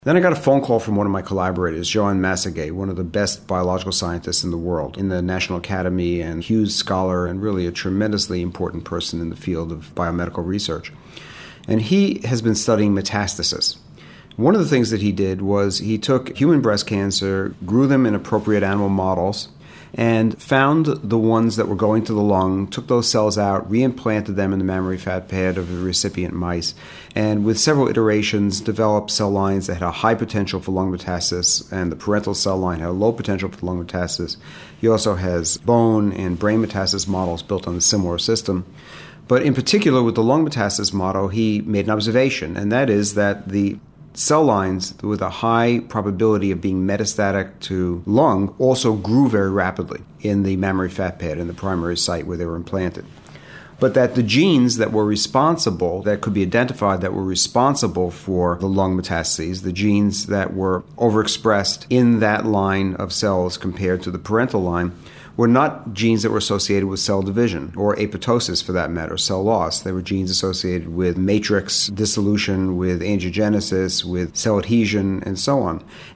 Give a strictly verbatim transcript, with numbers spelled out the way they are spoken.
Then I got a phone call from one of my collaborators, Joan Massaguet, one of the best biological scientists in the world, in the National Academy, and Hughes Scholar, and really a tremendously important person in the field of biomedical research. And he has been studying metastasis. One of the things that he did was he took human breast cancer, grew them in appropriate animal models, and found the ones that were going to the lung, took those cells out, reimplanted them in the mammary fat pad of the recipient mice, and with several iterations developed cell lines that had a high potential for lung metastasis, and the parental cell line had a low potential for lung metastasis. He also has bone and brain metastasis models built on a similar system. But in particular, with the lung metastasis model, he made an observation, and that is that the cell lines with a high probability of being metastatic to lung also grew very rapidly in the mammary fat pad, in the primary site where they were implanted. But that the genes that were responsible, that could be identified, that were responsible for the lung metastases, the genes that were overexpressed in that line of cells compared to the parental line, were not genes that were associated with cell division, or apoptosis for that matter, cell loss. They were genes associated with matrix dissolution, with angiogenesis, with cell adhesion, and so on.